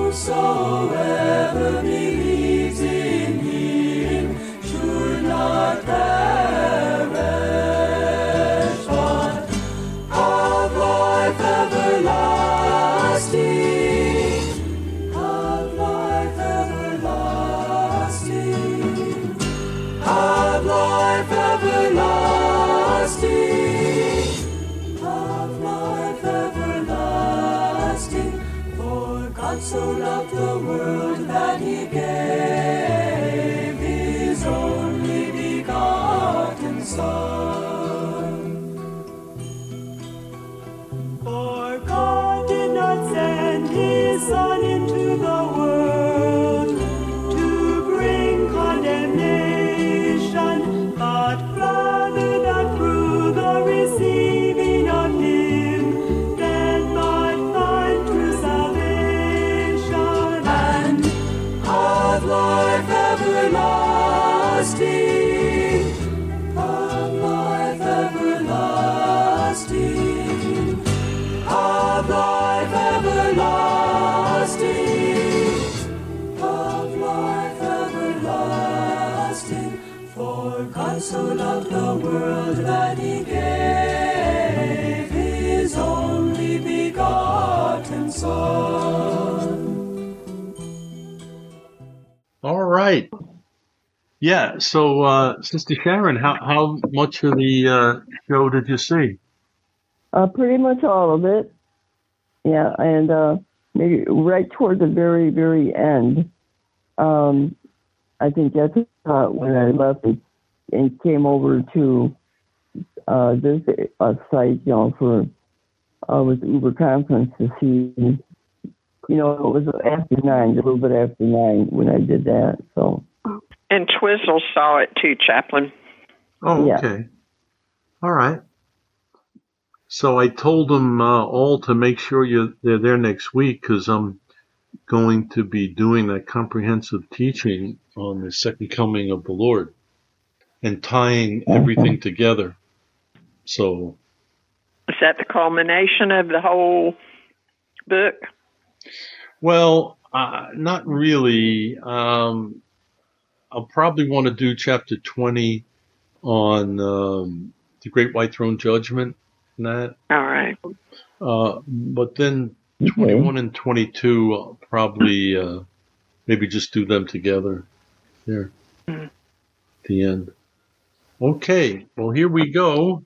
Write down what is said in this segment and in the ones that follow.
Whosoever believes in him should not perish, but have life everlasting. Have life everlasting. Have life everlasting. Have life everlasting. For God so loved the world that he gave his only begotten Son. For God did not send his Son into the world to bring condemnation, but rather that through the receiving of him men might find true salvation and have life everlasting. Have life everlasting. Have life everlasting. Have life everlasting. For God so loved the world that he gave his only begotten Son. All right. Yeah. So, Sister Sharon, how much of the show did you see? Pretty much all of it. Yeah, and maybe right toward the very, very end. I think that's when I left it and came over to this site, for with Uber Conference to see. It was after 9, a little bit after 9 when I did that. So. And Twizzle saw it too, Chaplain. Oh, okay. Yeah. All right. So I told them all to make sure they're there next week because I'm going to be doing that comprehensive teaching on the second coming of the Lord and tying everything together. So. Is that the culmination of the whole book? Well, not really. I'll probably want to do chapter 20 on the Great White Throne Judgment. That. All right. But then 21 and 22, I'll probably maybe just do them together there at the end. Okay, well, here we go.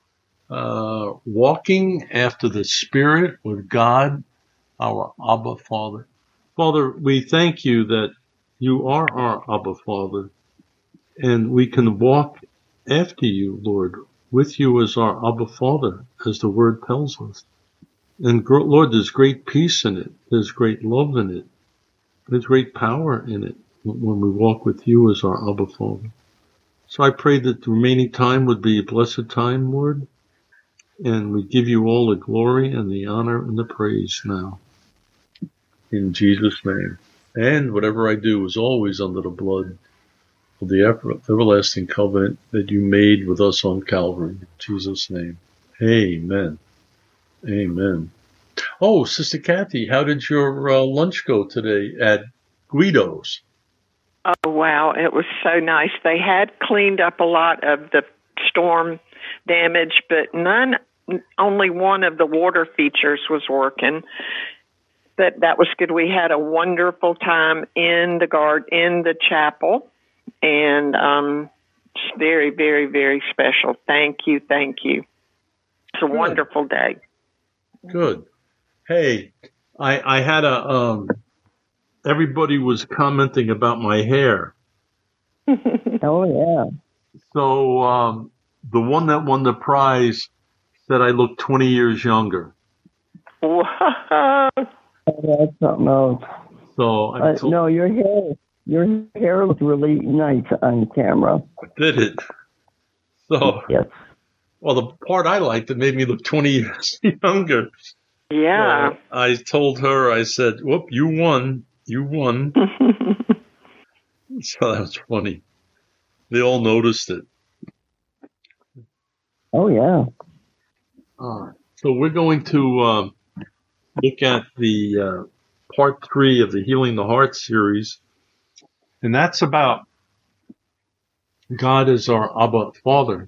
Walking after the Spirit with God, our Abba Father. Father, we thank you that you are our Abba Father, and we can walk after you, Lord, with you as our Abba Father, as the Word tells us. And Lord, there's great peace in it. There's great love in it. There's great power in it when we walk with you as our Abba Father. So I pray that the remaining time would be a blessed time, Lord, and we give you all the glory and the honor and the praise now. In Jesus' name. And whatever I do is always under the blood of the everlasting covenant that you made with us on Calvary. In Jesus' name. Amen. Amen. Oh, Sister Kathy, how did your lunch go today at Guido's? Oh, wow. It was so nice. They had cleaned up a lot of the storm damage, but only one of the water features was working. But that was good. We had a wonderful time in the chapel, and it's very, very, very special. Thank you. It's a wonderful day. Good. Hey, I had everybody was commenting about my hair. Oh, yeah. So the one that won the prize said I look 20 years younger. Wow. That's something else. So no, your hair looked really nice on camera. Did it? So yes. Well, the part I liked, it made me look 20 years younger. Yeah. So I told her, I said, "Whoop, you won. You won." So that was funny. They all noticed it. Oh, yeah. All right. So we're going to look at the part 3 of the Healing the Heart series, and that's about God as our Abba Father.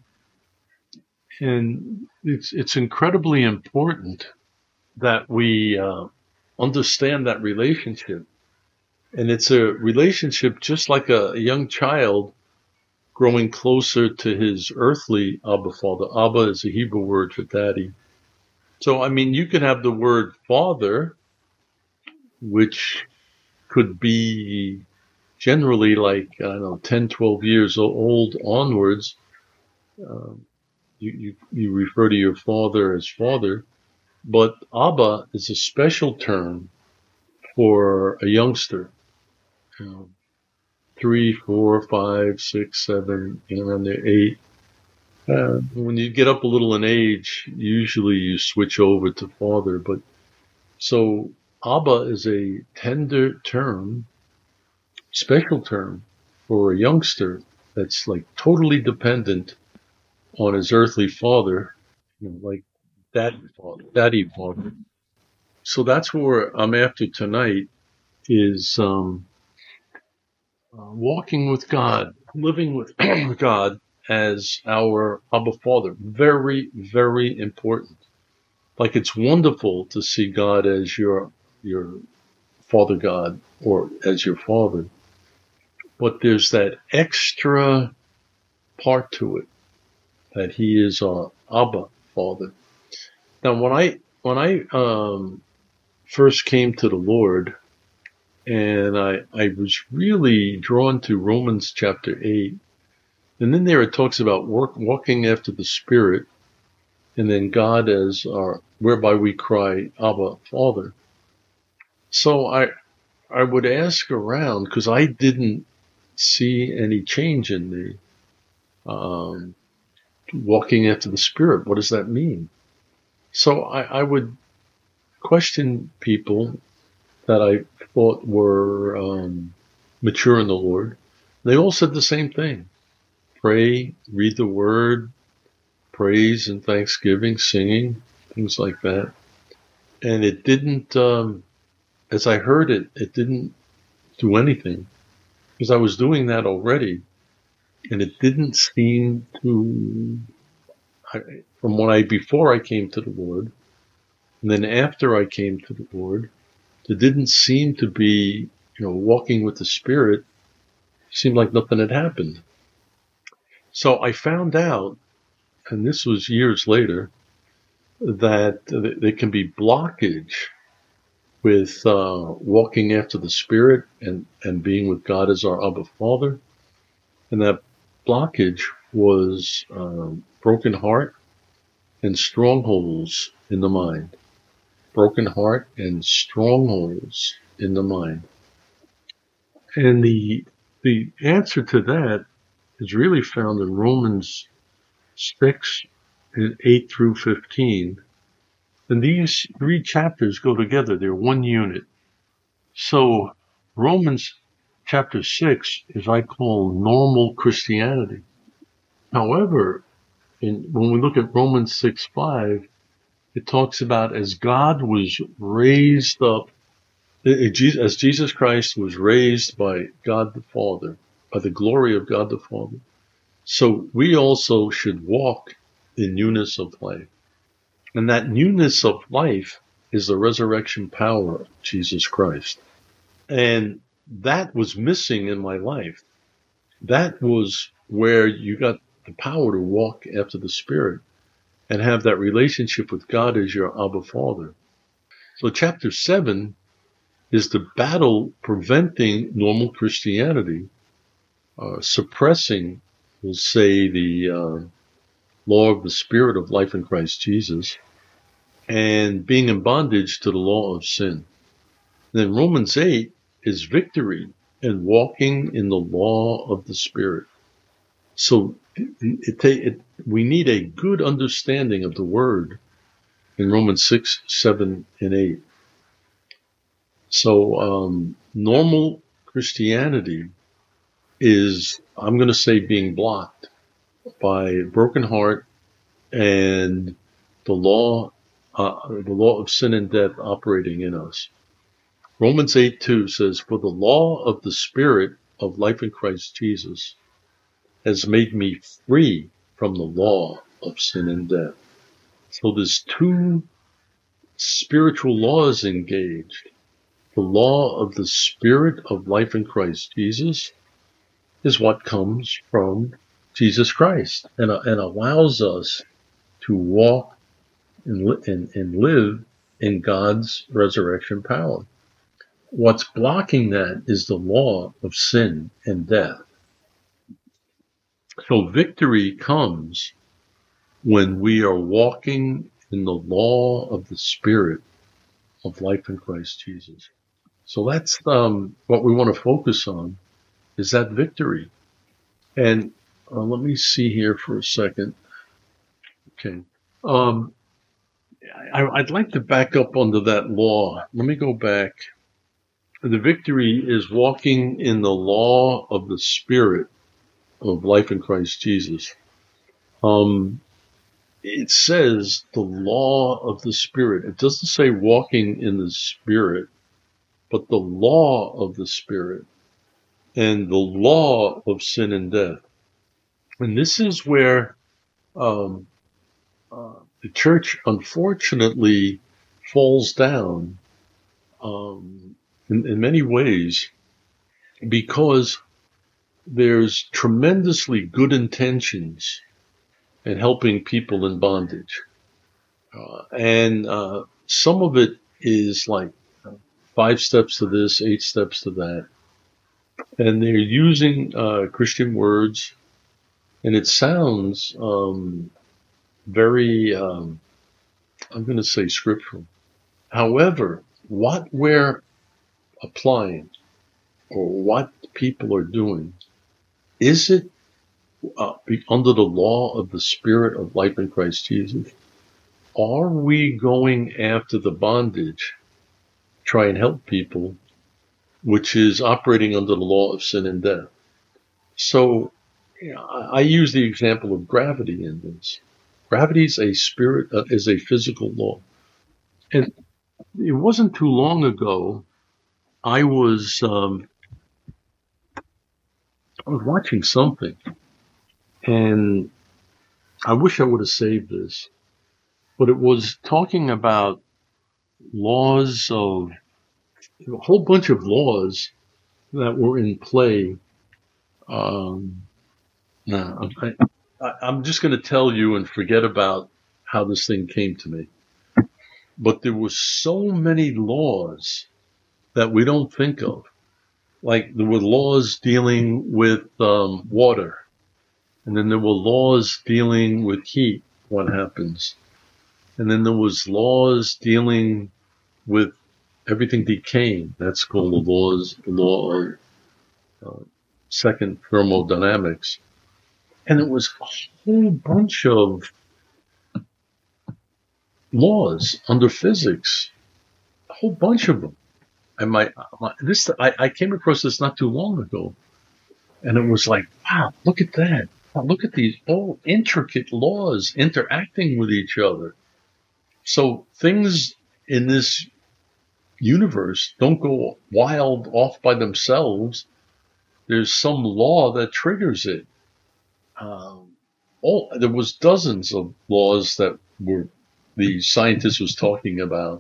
And it's incredibly important that we understand that relationship. And it's a relationship just like a young child growing closer to his earthly Abba Father. Abba is a Hebrew word for daddy. So, I mean, you could have the word father, which could be generally like, I don't know, 10, 12 years old onwards. You refer to your father as father, but Abba is a special term for a youngster. 3, 4, 5, 6, 7, around there, 8. When you get up a little in age, usually you switch over to father. But so Abba is a tender term, special term for a youngster that's like totally dependent on his earthly father, like daddy father. So that's where I'm after tonight is walking with God, living with God as our Abba Father. Very, very important. Like it's wonderful to see God as your Father God or as your Father. But there's that extra part to it, that He is our Abba Father. Now, when I first came to the Lord, and I was really drawn to Romans chapter 8. And then there it talks about walking after the Spirit, and then God as our, whereby we cry, Abba, Father. So I would ask around, because I didn't see any change in me. Walking after the Spirit, what does that mean? So I would question people that I thought were mature in the Lord. They all said the same thing. Pray, read the Word, praise and thanksgiving, singing, things like that. And it didn't, as I heard it, it didn't do anything. Because I was doing that already. And it didn't seem to, from before I came to the Lord, and then after I came to the Lord, there didn't seem to be, walking with the Spirit. It seemed like nothing had happened. So I found out, and this was years later, that there can be blockage with walking after the Spirit and being with God as our Abba Father. And that blockage was broken heart and strongholds in the mind. Broken heart and strongholds in the mind. And the answer to that is really found in Romans 6, 8 through 15. And these 3 chapters go together. They're one unit. So Romans chapter 6 is, I call, normal Christianity. However, when we look at Romans 6:5, it talks about as God was raised up, as Jesus Christ was raised by God the Father, by the glory of God the Father, so we also should walk in newness of life. And that newness of life is the resurrection power of Jesus Christ. And that was missing in my life. That was where you got the power to walk after the Spirit and have that relationship with God as your Abba Father. So chapter 7 is the battle preventing normal Christianity, suppressing, we'll say, the law of the Spirit of life in Christ Jesus, and being in bondage to the law of sin. And then Romans 8 is victory and walking in the law of the Spirit. So we need a good understanding of the Word in Romans 6, 7, and 8. So normal Christianity is, I'm going to say, being blocked by a broken heart and the law of sin and death operating in us. Romans 8:2 says, "For the law of the Spirit of life in Christ Jesus has made me free from the law of sin and death." So there's two spiritual laws engaged. The law of the Spirit of life in Christ Jesus is what comes from Jesus Christ and allows us to walk and live in God's resurrection power. What's blocking that is the law of sin and death. So victory comes when we are walking in the law of the Spirit of life in Christ Jesus. So that's what we want to focus on, is that victory. And let me see here for a second. Okay. I'd like to back up under that law. Let me go back. The victory is walking in the law of the Spirit of life in Christ Jesus. It says the law of the Spirit. It doesn't say walking in the Spirit, but the law of the Spirit and the law of sin and death. And this is where the church, unfortunately, falls down in many ways, because there's tremendously good intentions in helping people in bondage. And some of it is like 5 steps to this, 8 steps to that. And they're using Christian words, and it sounds very, I'm going to say scriptural. However, what we're applying or what people are doing, is it under the law of the Spirit of life in Christ Jesus? Are we going after the bondage, try and help people, which is operating under the law of sin and death? So I use the example of gravity in this. Gravity is a physical law. And it wasn't too long ago, I was watching something, and I wish I would have saved this, but it was talking about laws of a whole bunch of laws that were in play. Now, I'm just going to tell you and forget about how this thing came to me. But there were so many laws that we don't think of. Like there were laws dealing with water. And then there were laws dealing with heat, what happens. And then there was laws dealing with everything decaying. That's called the law of second thermodynamics. And it was a whole bunch of laws under physics, a whole bunch of them. And I came across this not too long ago, and it was like, wow, look at that. Wow, look at these all intricate laws interacting with each other. So things in this universe don't go wild off by themselves. There's some law that triggers it. There was dozens of laws that the scientist was talking about.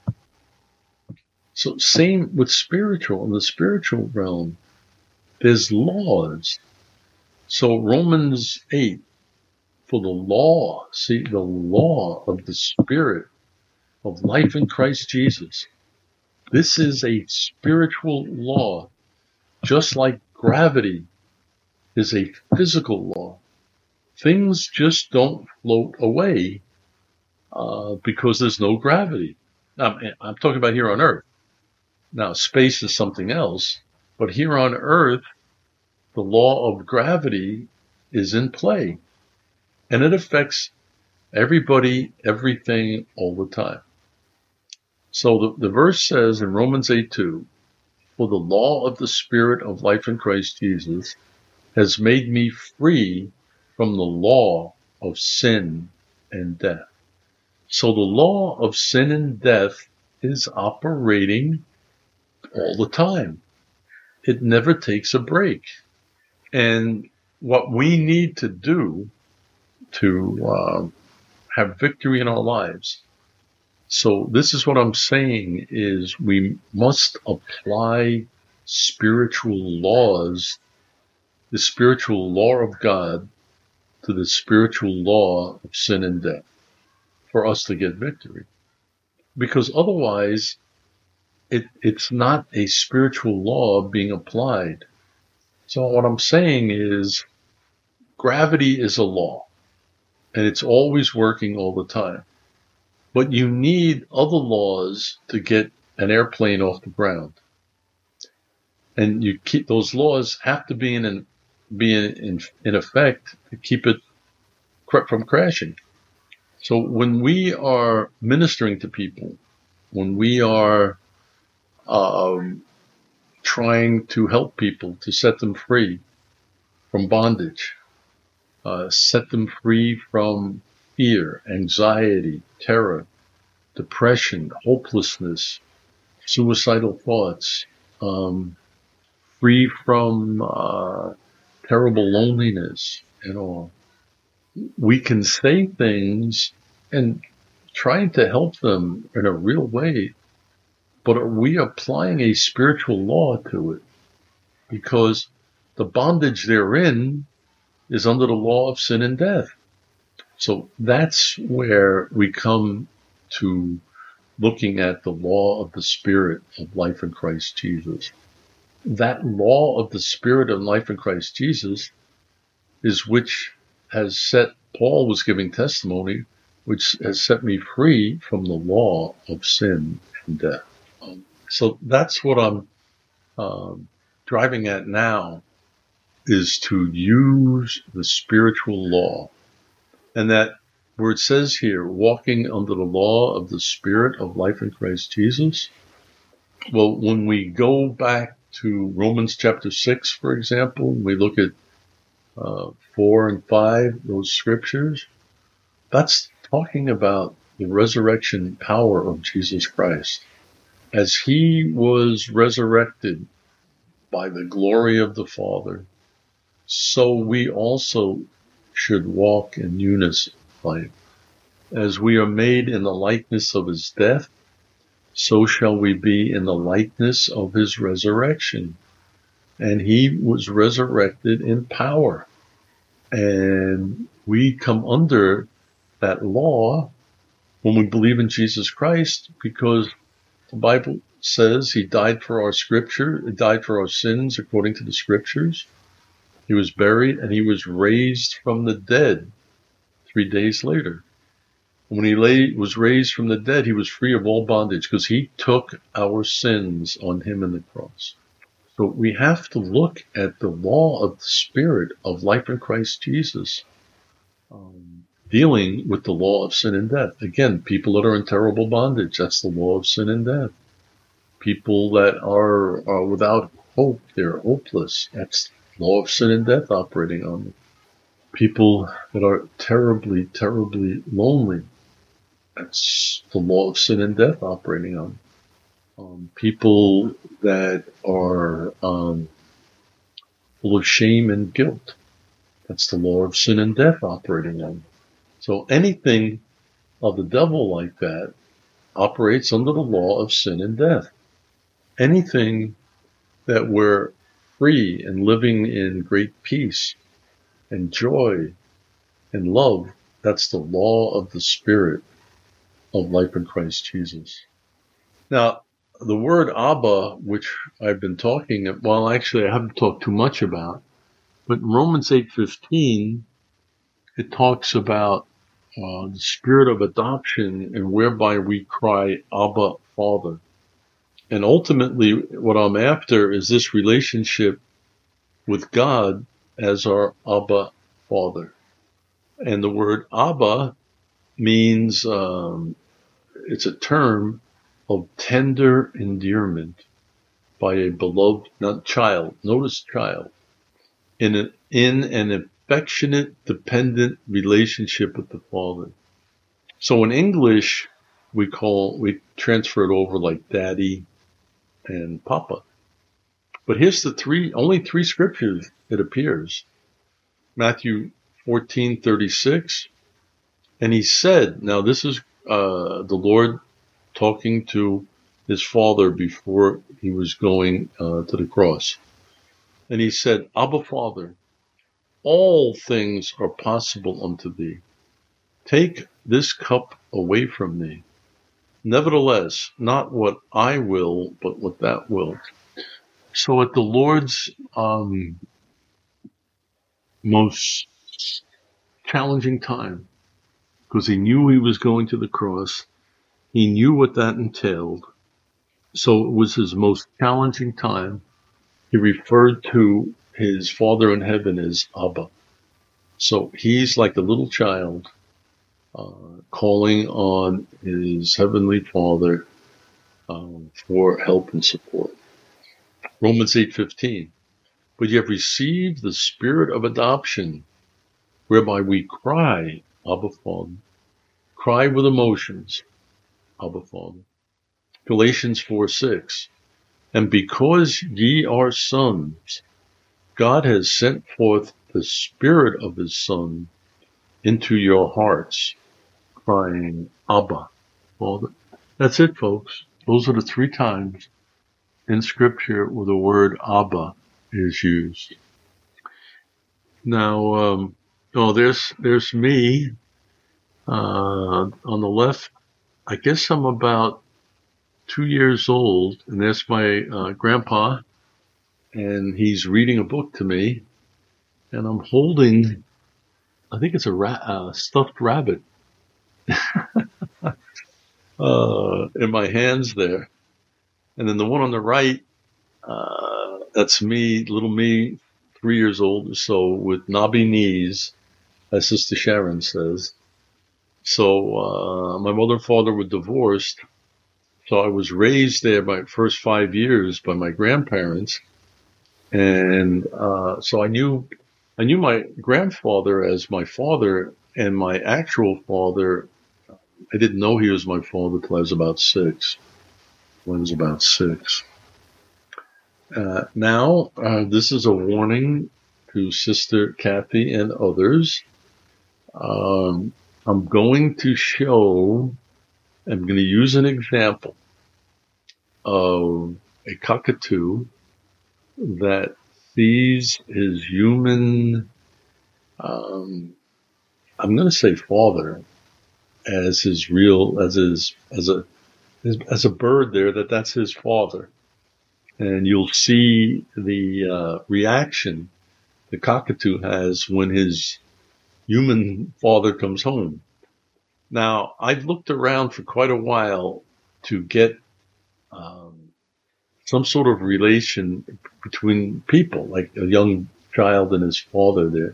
So same with spiritual. In the spiritual realm, there's laws. So Romans 8, for the law of the Spirit of life in Christ Jesus. This is a spiritual law, just like gravity is a physical law. Things just don't float away because there's no gravity. I'm talking about here on Earth. Now, space is something else, but here on Earth, the law of gravity is in play, and it affects everybody, everything, all the time. So the verse says in Romans 8:2, for the law of the Spirit of life in Christ Jesus has made me free from the law of sin and death. So the law of sin and death is operating all the time. It never takes a break. And what we need to do to have victory in our lives. So this is what I'm saying is we must apply spiritual laws, the spiritual law of God to the spiritual law of sin and death for us to get victory. Because otherwise, it's not a spiritual law being applied. So what I'm saying is gravity is a law, and it's always working all the time. But you need other laws to get an airplane off the ground. And you keep those laws have to be in effect to keep it from crashing. So when we are ministering to people, when we are trying to help people to set them free from bondage, set them free from fear, anxiety, terror, depression, hopelessness, suicidal thoughts, free from terrible loneliness and all. We can say things and trying to help them in a real way, but are we applying a spiritual law to it? Because the bondage they're in is under the law of sin and death. So that's where we come to looking at the law of the Spirit of life in Christ Jesus. That law of the Spirit of life in Christ Jesus is which has set, Paul was giving testimony, which has set me free from the law of sin and death. So that's what I'm driving at now, is to use the spiritual law. And that where it says here, walking under the law of the Spirit of life in Christ Jesus, well, when we go back to Romans chapter 6, for example, we look at 4 and 5, those scriptures, that's talking about the resurrection power of Jesus Christ. As he was resurrected by the glory of the Father, so we also should walk in unison by him. As we are made in the likeness of his death, so shall we be in the likeness of his resurrection. And he was resurrected in power. And we come under that law when we believe in Jesus Christ, because the Bible says he died for our sins according to the scriptures. He was buried and he was raised from the dead 3 days later. When he was raised from the dead, he was free of all bondage because he took our sins on him in the cross. So we have to look at the law of the Spirit of life in Christ Jesus, dealing with the law of sin and death. Again, people that are in terrible bondage, that's the law of sin and death. People that are without hope, they're hopeless, that's the law of sin and death operating on them. People that are terribly, terribly lonely, that's the law of sin and death operating on them. People that are full of shame and guilt, that's the law of sin and death operating on them. So anything of the devil like that operates under the law of sin and death. Anything that we're free and living in great peace and joy and love, that's the law of the Spirit of life in Christ Jesus. Now, the word Abba, which I've been talking, well, actually I haven't talked too much about, but in Romans 8:15, it talks about the spirit of adoption and whereby we cry, Abba, Father. And ultimately, what I'm after is this relationship with God as our Abba, Father. And the word Abba means, it's a term of tender endearment by a beloved, not child, notice child, in an affectionate, dependent relationship with the Father. So in English, we transfer it over like daddy, and Papa. But here's only three scriptures it appears. Matthew 14:36. And he said, now this is the Lord talking to his Father before he was going to the cross. And he said, Abba, Father, all things are possible unto thee. Take this cup away from me. Nevertheless, not what I will, but what thou wilt. So at the Lord's most challenging time, because he knew he was going to the cross, he knew what that entailed. So it was his most challenging time. He referred to his Father in heaven as Abba. So he's like the little child calling on his heavenly Father for help and support. Romans 8:15. But you have received the spirit of adoption, whereby we cry, Abba, Father. Cry with emotions, Abba, Father. Galatians 4:6. And because ye are sons, God has sent forth the Spirit of his Son into your hearts, crying, Abba, Father. That's it, folks. Those are the three times in Scripture where the word Abba is used. Now, there's me on the left. I guess I'm about 2 years old, and that's my grandpa, and he's reading a book to me, and I'm holding, I think it's a stuffed rabbit in my hands there. And then the one on the right, that's me, little me, 3 years old or so, with knobby knees, as Sister Sharon says. So my mother and father were divorced, so I was raised there my first 5 years by my grandparents. And so I knew my grandfather as my father, and my actual father, I didn't know he was my father till I was about 6. When I was about 6. Now, this is a warning to Sister Kathy and others. I'm going to use an example of a cockatoo that sees his human, I'm going to say father, as his real, as a bird there, that's his father. And you'll see the reaction the cockatoo has when his human father comes home. Now, I've looked around for quite a while to get some sort of relation between people, like a young child and his father there,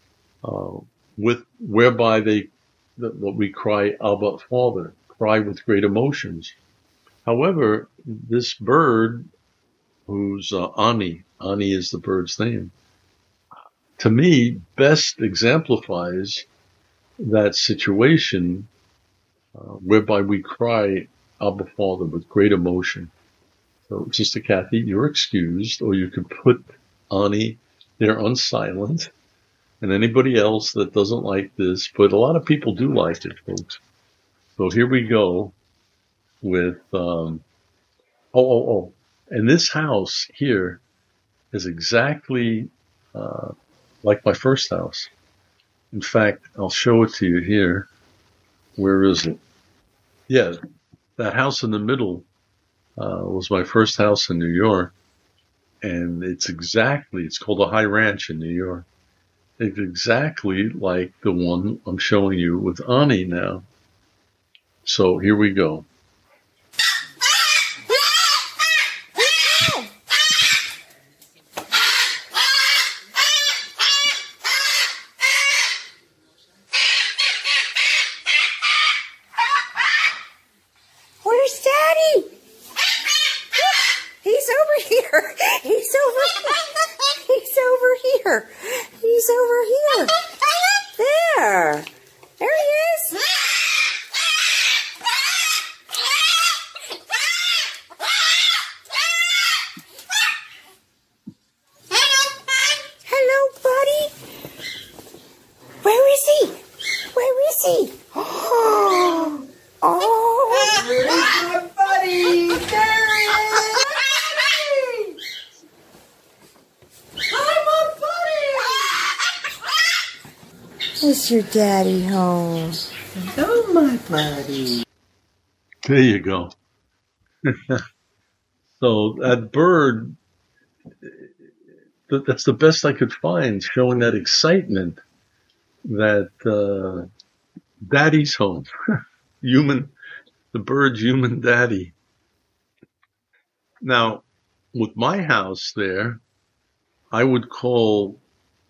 whereby what we cry, Abba, Father, cry with great emotions. However, this bird, who's Ani is the bird's name, to me, best exemplifies that situation whereby we cry, Abba, Father, with great emotion. So, Sister Kathy, you're excused, or you could put Ani there on silent, and anybody else that doesn't like this, but a lot of people do like it, folks. So here we go with, and this house here is exactly like my first house. In fact, I'll show it to you here. Where is it? Yeah, that house in the middle was my first house in New York. And it's called a High Ranch in New York. It's exactly like the one I'm showing you with Ani now. So here we go. Where's Daddy? He's over here. He's over here. He's over here. There. There he is. Is your daddy home? Oh, my buddy. There you go. So that bird, that's the best I could find, showing that excitement that daddy's home. The bird's human daddy. Now, with my house there, I would call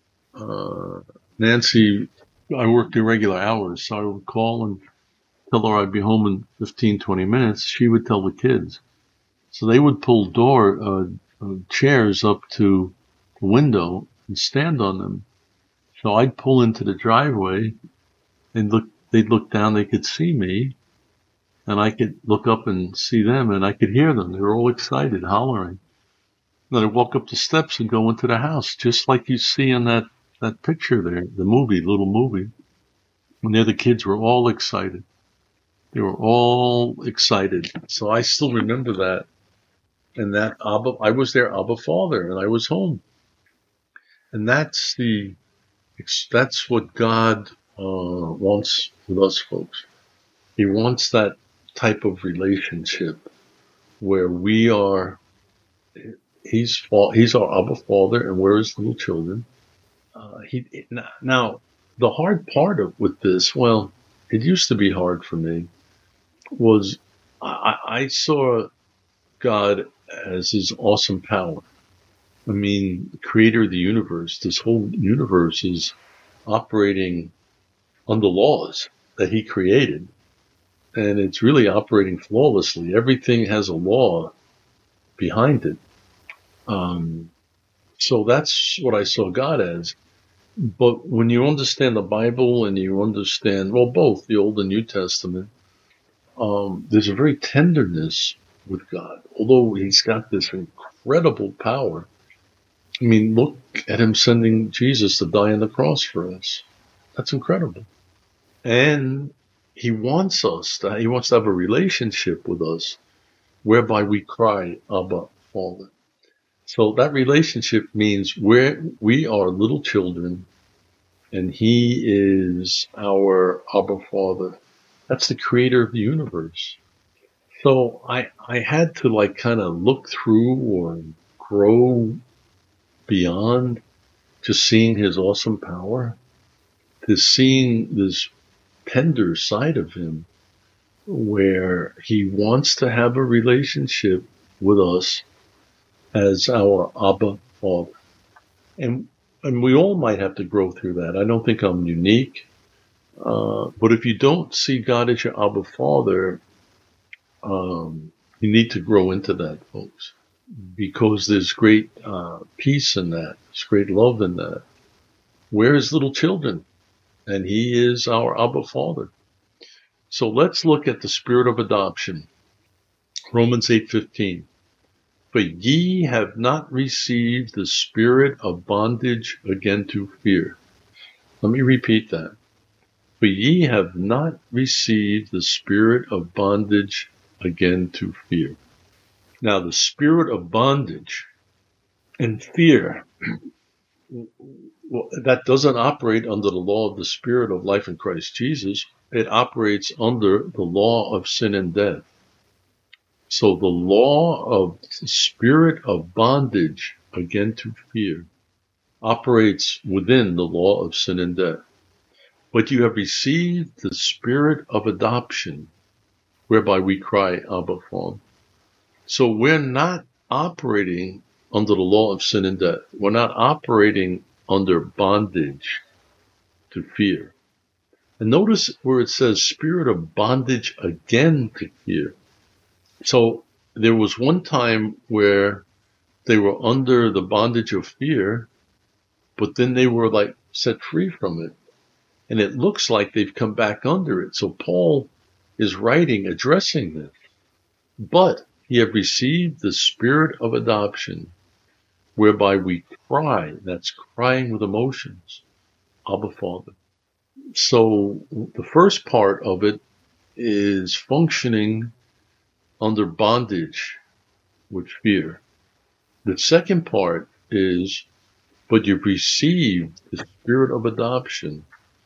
Nancy. I worked irregular hours, so I would call and tell her I'd be home in 15, 20 minutes. She would tell the kids. So they would pull chairs up to the window and stand on them. So I'd pull into the driveway and they'd look down, they could see me, and I could look up and see them, and I could hear them. They were all excited, hollering. Then I'd walk up the steps and go into the house, just like you see in that picture there, the little movie. And there the kids were all excited. They were all excited. So I still remember that. And that I was their Abba Father, and I was home. And that's what God wants with us folks. He wants that type of relationship where we are, he's our Abba Father, and we're his little children. Now, the hard part with this, well, it used to be hard for me, was I saw God as his awesome power. I mean, the creator of the universe. This whole universe is operating under laws that he created, and it's really operating flawlessly. Everything has a law behind it. So that's what I saw God as. But when you understand the Bible and you understand, well, both the Old and New Testament, there's a very tenderness with God. Although he's got this incredible power. I mean, look at him sending Jesus to die on the cross for us. That's incredible. And he wants to have a relationship with us whereby we cry, Abba, Father. So that relationship means we are little children, and he is our Abba Father. That's the creator of the universe. So I had to kind of look through or grow beyond just seeing his awesome power to seeing this tender side of him where he wants to have a relationship with us as our Abba Father. And we all might have to grow through that. I don't think I'm unique. But if you don't see God as your Abba Father, you need to grow into that, folks, because there's great peace in that. There's great love in that. We're his little children, and he is our Abba Father. So let's look at the spirit of adoption. Romans 8:15. For ye have not received the spirit of bondage again to fear. Let me repeat that. For ye have not received the spirit of bondage again to fear. Now, the spirit of bondage and fear, that doesn't operate under the law of the Spirit of life in Christ Jesus. It operates under the law of sin and death. So the law of the spirit of bondage again to fear operates within the law of sin and death. But you have received the spirit of adoption, whereby we cry, Abba, Father. So we're not operating under the law of sin and death. We're not operating under bondage to fear. And notice where it says spirit of bondage again to fear. So there was one time where they were under the bondage of fear, but then they were set free from it. And it looks like they've come back under it. So Paul is writing, addressing this. But ye have received the spirit of adoption, whereby we cry, that's crying with emotions, Abba, Father. So the first part of it is functioning under bondage with fear. The second part is, but you've received the spirit of adoption,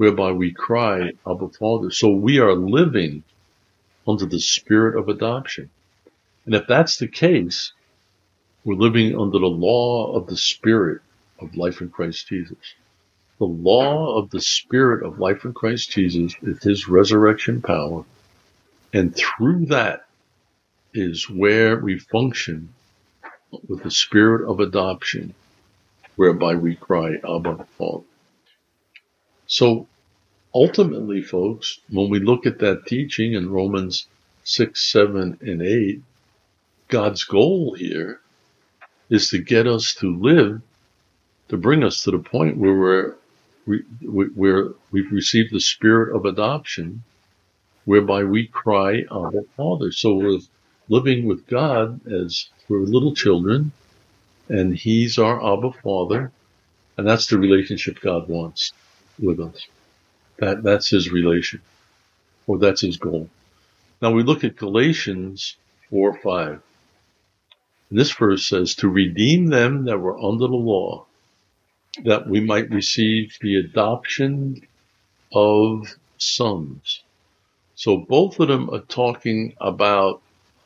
whereby we cry, Abba, Father. So we are living under the spirit of adoption. And if that's the case, we're living under the law of the Spirit of life in Christ Jesus. The law of the Spirit of life in Christ Jesus is his resurrection power. And through that is where we function with the spirit of adoption, whereby we cry, Abba, Father. So ultimately, folks, when we look at that teaching in Romans 6, 7, and 8, God's goal here is to get us to live, to bring us to the point where we've received the spirit of adoption, whereby we cry, Abba, Father. So we're living with God as we're little children, and he's our Abba, Father, and that's the relationship God wants with us. That's his relation, or that's his goal. Now we look at Galatians 4:5. And this verse says, to redeem them that were under the law, that we might receive the adoption of sons. So both of them are talking about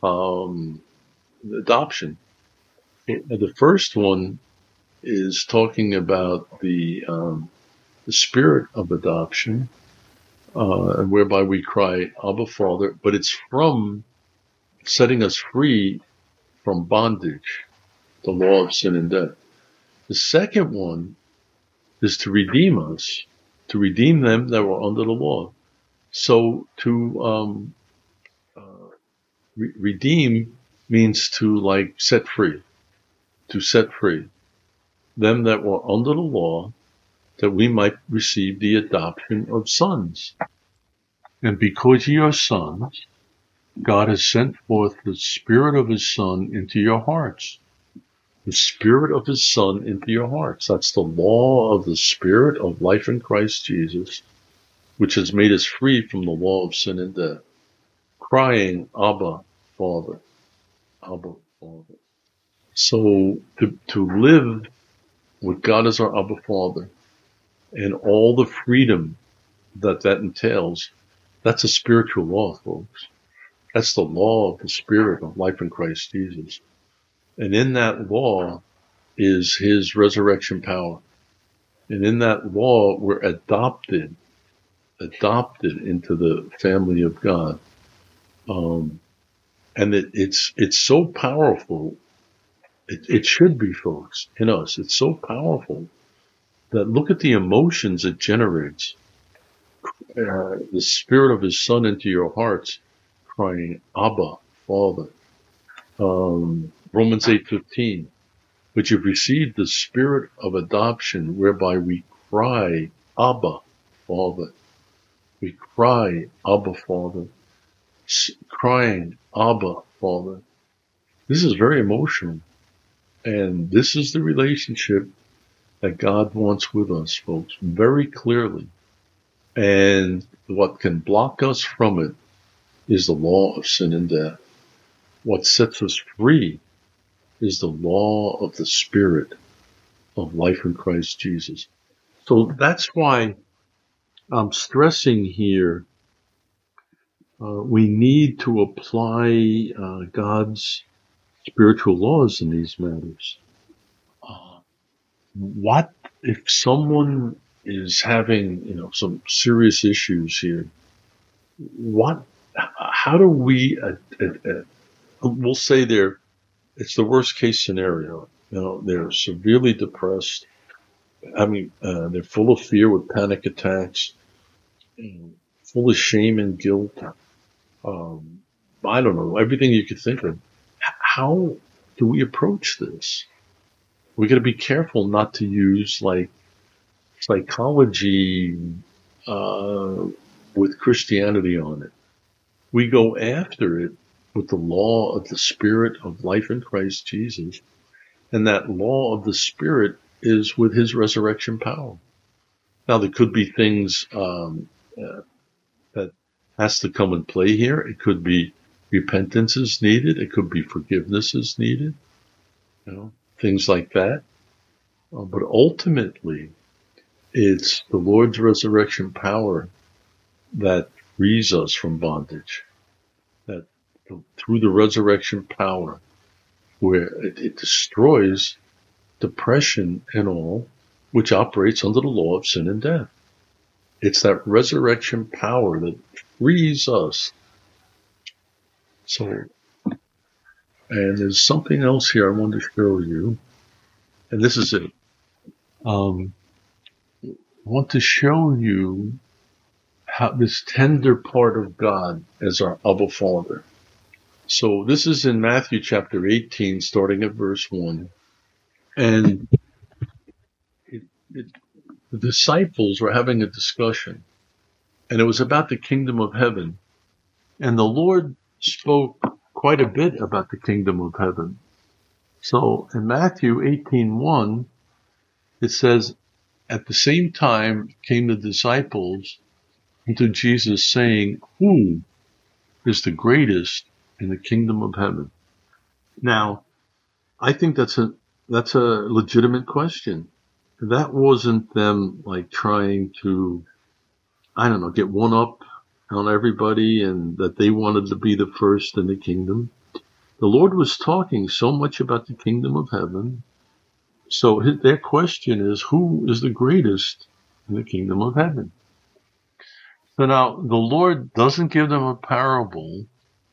adoption. The first one is talking about the spirit of adoption, whereby we cry, Abba, Father, but it's from setting us free from bondage, the law of sin and death. The second one is to redeem us, to redeem them that were under the law. So to redeem means to set free, them that were under the law, that we might receive the adoption of sons. And because ye are sons, God has sent forth the Spirit of his Son into your hearts. The Spirit of his Son into your hearts. That's the law of the Spirit of life in Christ Jesus, which has made us free from the law of sin and death. Crying, Abba, Father. Abba, Father. So to live with God as our Abba, Father, and all the freedom that entails, that's a spiritual law, folks. That's the law of the Spirit of life in Christ Jesus. And in that law is his resurrection power. And in that law, we're adopted into the family of God. And it's so powerful. It should be, folks, in us. It's so powerful that look at the emotions it generates. The Spirit of his Son into your hearts, crying, Abba, Father. Romans 8:15. But you've received the Spirit of adoption, whereby we cry, Abba, Father. We cry, Abba, Father. Crying, Abba, Father. This is very emotional. And this is the relationship that God wants with us, folks, very clearly. And what can block us from it is the law of sin and death. What sets us free is the law of the Spirit of life in Christ Jesus. So that's why I'm stressing here, we need to apply God's spiritual laws in these matters. What if someone is having, some serious issues here? How do we, we'll say it's the worst case scenario. They're severely depressed. They're full of fear with panic attacks, full of shame and guilt. I don't know, everything you could think of. How do we approach this? We got to be careful not to use psychology with Christianity on it. We go after it with the law of the Spirit of life in Christ Jesus, and that law of the Spirit is with his resurrection power. Now, there could be things that has to come and play here. It could be repentance is needed. It could be forgiveness is needed. Things like that. But ultimately, It's the Lord's resurrection power that frees us from bondage. That through the resurrection power, where it destroys depression and all, which operates under the law of sin and death. It's that resurrection power that frees us. So, and there's something else here I want to show you, and this is it. I want to show you how this tender part of God as our Abba Father. So this is in Matthew chapter 18, starting at verse 1. And the disciples were having a discussion, and it was about the kingdom of heaven. And the Lord spoke quite a bit about the kingdom of heaven. So in Matthew 18:1, it says, at the same time came the disciples unto Jesus, saying, who is the greatest in the kingdom of heaven? Now, I think that's a legitimate question. That wasn't them like trying to, get one up on everybody and that they wanted to be the first in the kingdom. The Lord was talking so much about the kingdom of heaven. So their question is, who is the greatest in the kingdom of heaven? So now the Lord doesn't give them a parable.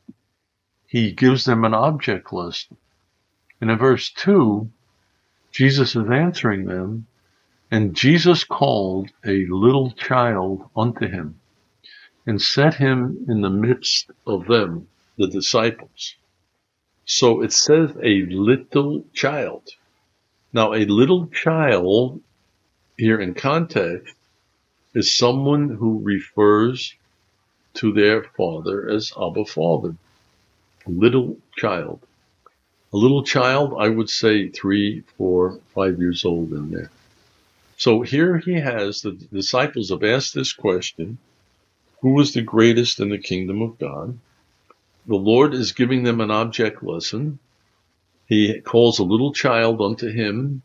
He gives them an object lesson. And in verse 2, Jesus is answering them, and Jesus called a little child unto him, and set him in the midst of them, the disciples. So it says a little child. Now, a little child here in context is someone who refers to their father as Abba Father. A little child. A little child, I would say 3, 4, 5 years old in there. So here he has, the disciples have asked this question, who is the greatest in the kingdom of God? The Lord is giving them an object lesson. He calls a little child unto him,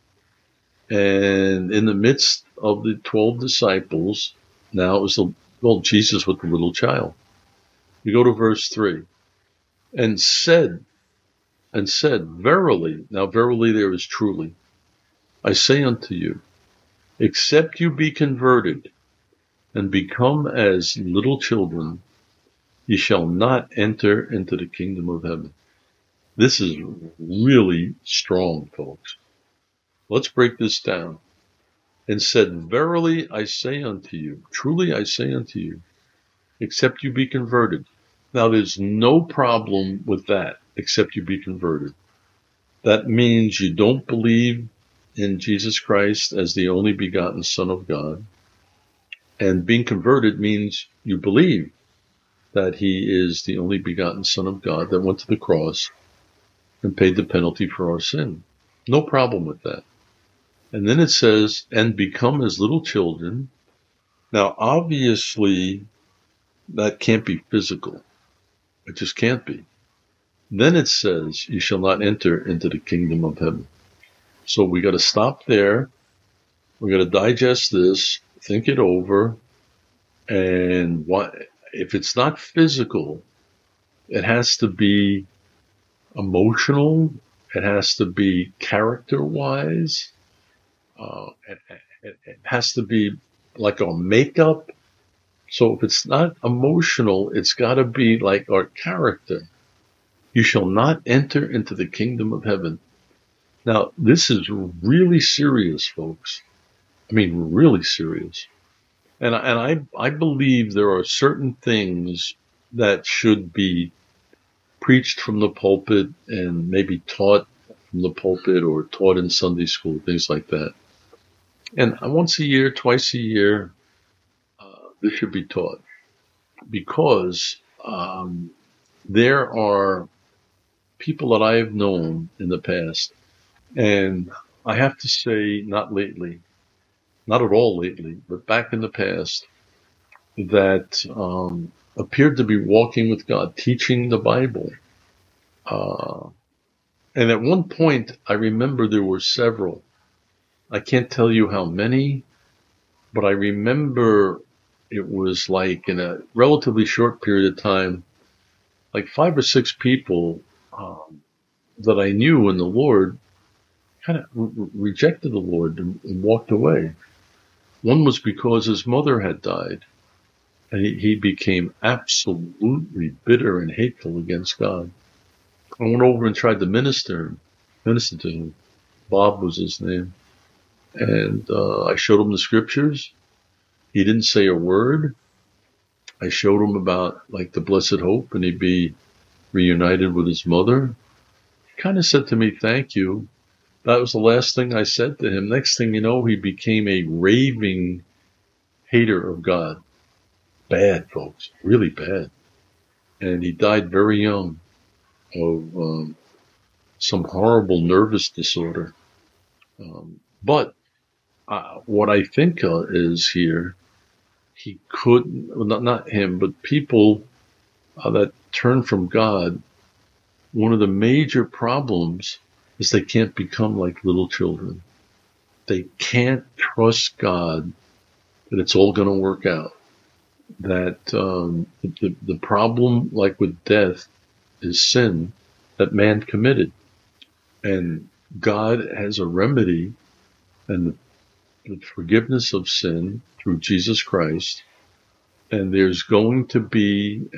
and in the midst of the 12 disciples, now is Jesus with the little child. You go to verse 3, and said, verily, now verily there is truly, I say unto you, except you be converted and become as little children, ye shall not enter into the kingdom of heaven. This is really strong, folks. Let's break this down. And said, verily I say unto you, truly I say unto you, except you be converted. Now there's no problem with that, except you be converted. That means you don't believe in Jesus Christ as the only begotten Son of God. And being converted means you believe that he is the only begotten Son of God that went to the cross and paid the penalty for our sin. No problem with that. And then it says, and become as little children. Now, obviously, that can't be physical. It just can't be. Then it says, you shall not enter into the kingdom of heaven. So we got to stop there. We got to digest this, think it over. And if it's not physical, it has to be emotional. It has to be character-wise. It has to be like our makeup. So if it's not emotional, it's got to be like our character. You shall not enter into the kingdom of heaven. Now, this is really serious, folks. I mean, really serious. And I believe there are certain things that should be preached from the pulpit and maybe taught from the pulpit or taught in Sunday school, things like that. And once a year, twice a year, this should be taught, because there are people that I have known in the past, and I have to say, not lately, not at all lately, but back in the past, that appeared to be walking with God, teaching the Bible. And at one point, I remember there were several. I can't tell you how many, But I remember it was like in a relatively short period of time, like 5 or 6 people that I knew in the Lord kind of rejected the Lord and walked away. One was because his mother had died, and he became absolutely bitter and hateful against God. I went over and tried to minister to him. Bob was his name. And I showed him the scriptures. He didn't say a word. I showed him about like the blessed hope, and he'd be reunited with his mother. He kind of said to me, "Thank you." That was the last thing I said to him. Next thing you know, he became a raving hater of God. Bad, folks. Really bad. And he died very young of some horrible nervous disorder. But what I think is here, he couldn't, well, not him, but people that turn from God, one of the major problems is they can't become like little children. They can't trust God that it's all going to work out. That the problem, like with death, is sin that man committed. And God has a remedy and the forgiveness of sin through Jesus Christ. And there's going to be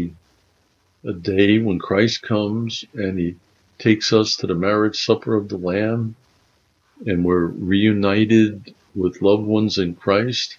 a day when Christ comes and he takes us to the marriage supper of the Lamb, and we're reunited with loved ones in Christ.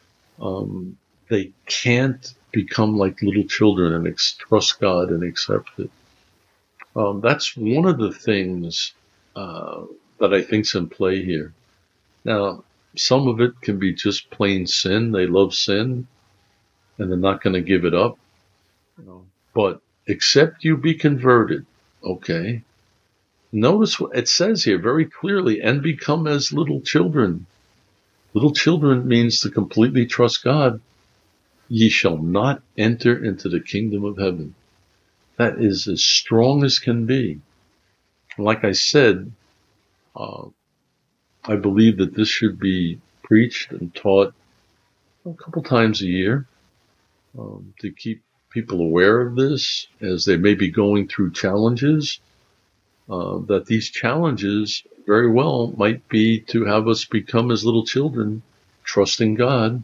They can't become like little children and trust God and accept it. That's one of the things that I think's in play here. Now, some of it can be just plain sin. They love sin, and they're not going to give it up. But except you be converted, okay? Notice what it says here very clearly, and become as little children. Little children means to completely trust God. Ye shall not enter into the kingdom of heaven. That is as strong as can be. Like I said, I believe that this should be preached and taught a couple times a year to keep people aware of this as they may be going through challenges, that these challenges very well might be to have us become as little children, trusting God.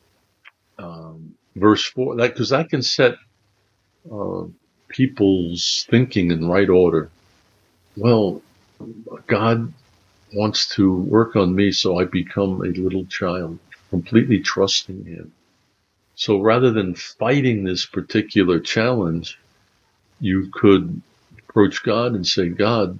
Verse 4, because that can set people's thinking in right order. Well, God wants to work on me so I become a little child, completely trusting him. So rather than fighting this particular challenge, you could approach God and say, God,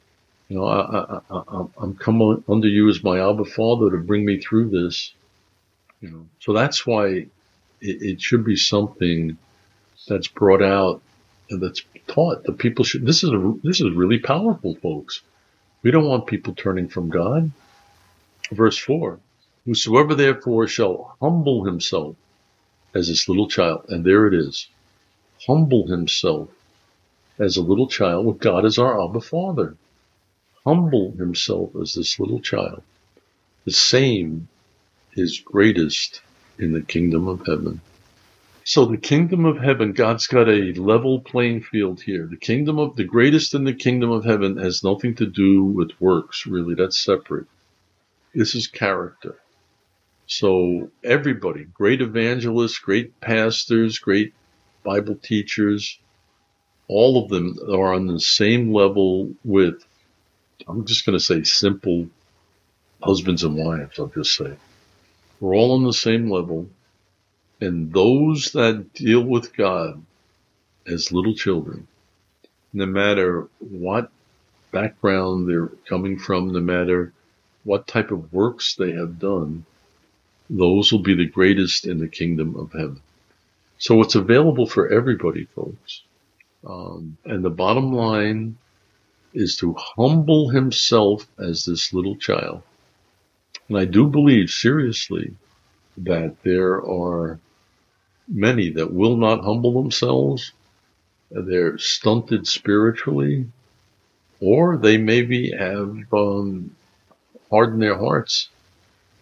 I'm coming under you as my Abba Father to bring me through this. So that's why it should be something that's brought out and that's taught. That people should. This is really powerful, folks. We don't want people turning from God. Verse 4, whosoever therefore shall humble himself as this little child, and there it is, humble himself as a little child, with God as our Abba Father. Humble himself as this little child. The same is greatest in the kingdom of heaven. So the kingdom of heaven, God's got a level playing field here. The greatest in the kingdom of heaven has nothing to do with works, really. That's separate. This is character. So everybody, great evangelists, great pastors, great Bible teachers, all of them are on the same level with, I'm just going to say, simple husbands and wives, I'll just say. We're all on the same level. And those that deal with God as little children, no matter what background they're coming from, no matter what type of works they have done, those will be the greatest in the kingdom of heaven. So it's available for everybody, folks. And the bottom line is to humble himself as this little child. And I do believe seriously that there are many that will not humble themselves. They're stunted spiritually, or they maybe have hardened their hearts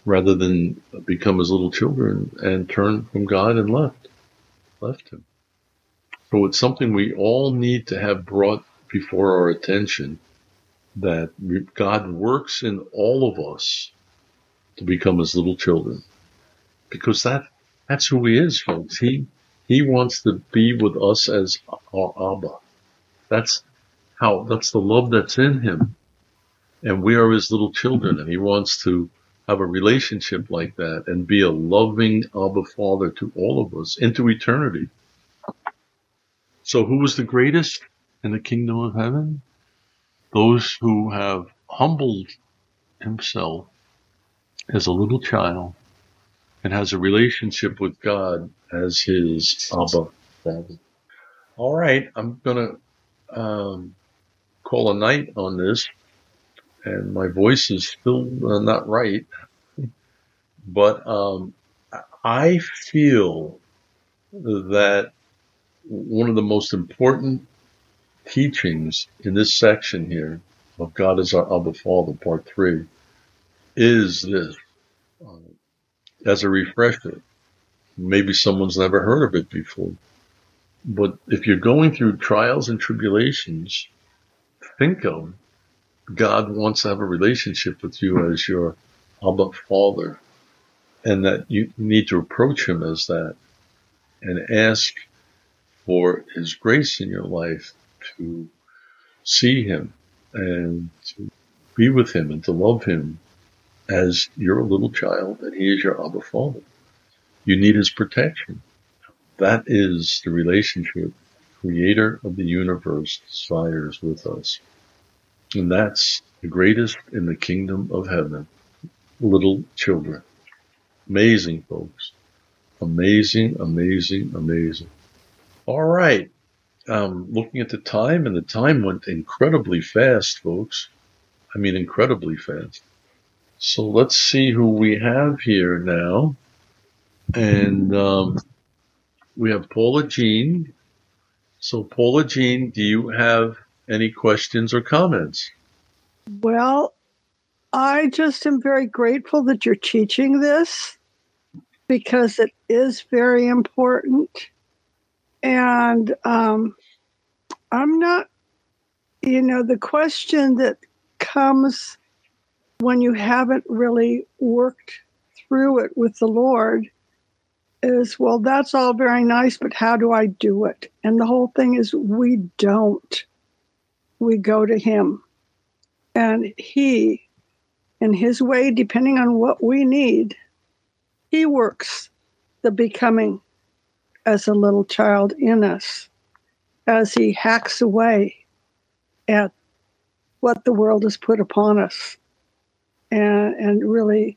rather than become as little children and turn from God and left him. So it's something we all need to have brought before our attention, that God works in all of us to become as little children, because that's who he is, folks. He wants to be with us as our Abba. That's the love that's in him. And we are his little children, and he wants to have a relationship like that and be a loving Abba Father to all of us into eternity. So who is the greatest in the kingdom of heaven? Those who have humbled himself as a little child and has a relationship with God as his Abba Father. All right, I'm going to call a night on this, and my voice is still not right, but I feel that one of the most important teachings in this section here of God is our Abba Father, part 3, is this. As a refresher, maybe someone's never heard of it before, but if you're going through trials and tribulations, think of God wants to have a relationship with you as your Abba Father, and that you need to approach him as that and ask for his grace in your life to see him and to be with him and to love him as you're a little child and he is your Abba Father. You need his protection. That is the relationship the Creator of the universe desires with us. And that's the greatest in the kingdom of heaven. Little children. Amazing, folks. Amazing, amazing, amazing. All right. Looking at the time, and the time went incredibly fast, folks. I mean, incredibly fast. So let's see who we have here now. And we have Paula Jean. So Paula Jean, do you have any questions or comments? Well, I just am very grateful that you're teaching this, because it is very important. And I'm not, the question that comes when you haven't really worked through it with the Lord is, well, that's all very nice, but how do I do it? And the whole thing is, we don't. We go to him. And he, in his way, depending on what we need, he works the becoming as a little child in us, as he hacks away at what the world has put upon us, and really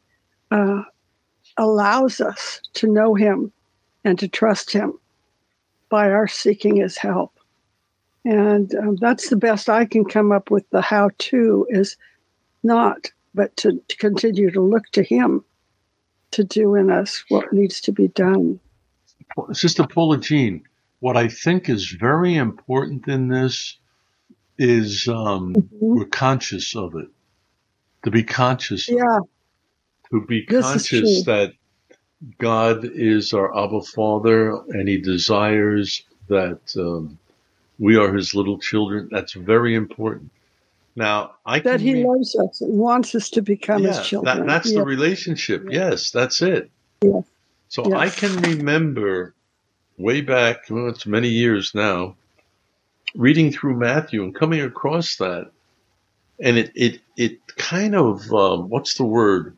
allows us to know him and to trust him by our seeking his help. And that's the best I can come up with. The how-to is not, but to continue to look to him to do in us what needs to be done. Sister Paula Jean, what I think is very important in this is we're conscious of it. To be conscious of it. To be conscious that God is our Abba Father, and he desires that we are his little children. That's very important. Now, he loves us and wants us to become his children. That's the relationship. Yes, that's it. Yes. So I can remember way back, it's many years now, reading through Matthew and coming across that. And it kind of, what's the word?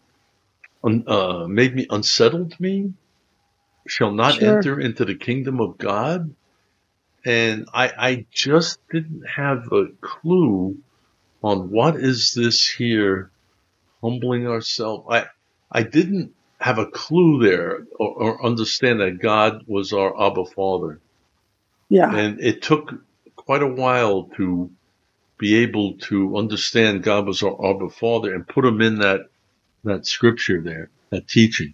Made me, unsettled me. Shall not enter into the kingdom of God. And I just didn't have a clue on what is this here, humbling ourselves. I didn't have a clue there or understand that God was our Abba Father. Yeah. And it took quite a while to be able to understand God was our Abba Father and put him in that scripture there, that teaching,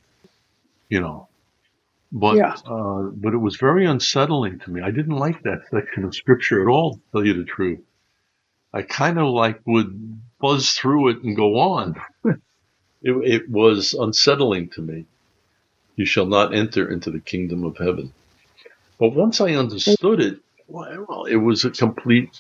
But it was very unsettling to me. I didn't like that section of scripture at all, to tell you the truth. I kind of would buzz through it and go on. it was unsettling to me. You shall not enter into the kingdom of heaven. But once I understood it, well, it was a complete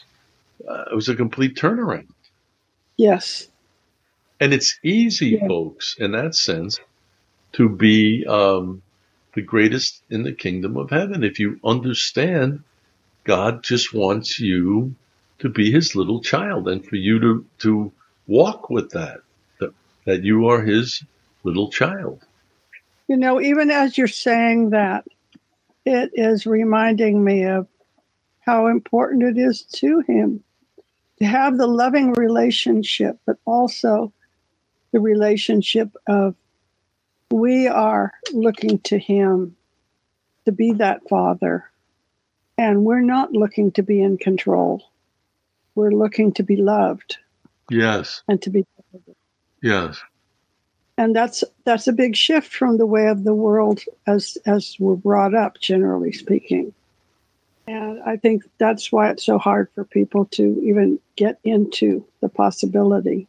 turnaround. Yes. And it's easy, folks, in that sense, to be the greatest in the kingdom of heaven. If you understand, God just wants you to be his little child, and for you to walk with that you are his little child. You know, even as you're saying that, it is reminding me of how important it is to him to have the loving relationship, but also the relationship of we are looking to him to be that father. And we're not looking to be in control. We're looking to be loved. Yes. And to be. Yes. And that's a big shift from the way of the world as we're brought up, generally speaking. And I think that's why it's so hard for people to even get into the possibility.